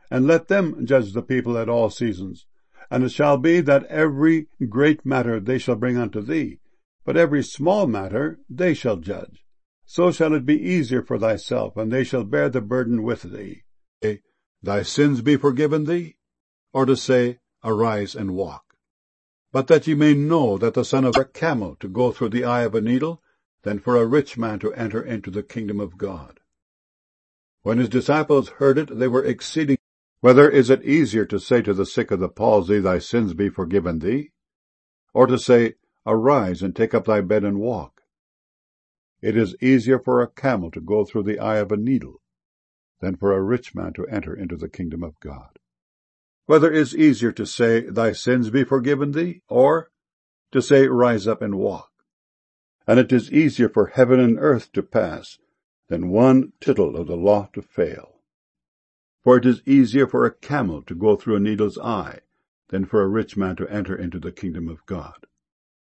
and let them judge the people at all seasons. And it shall be that every great matter they shall bring unto thee, but every small matter they shall judge. So shall it be easier for thyself, and they shall bear the burden with thee. Thy sins be forgiven thee, or to say, Arise and walk. But that ye may know that the Son of a camel to go through the eye of a needle, than for a rich man to enter into the kingdom of God. When his disciples heard it, they were exceeding. Whether is it easier to say to the sick of the palsy, Thy sins be forgiven thee, or to say, Arise and take up thy bed and walk? It is easier for a camel to go through the eye of a needle than for a rich man to enter into the kingdom of God. Whether is easier to say, Thy sins be forgiven thee, or to say, Rise up and walk? And it is easier for heaven and earth to pass than one tittle of the law to fail. For it is easier for a camel to go through a needle's eye than for a rich man to enter into the kingdom of God.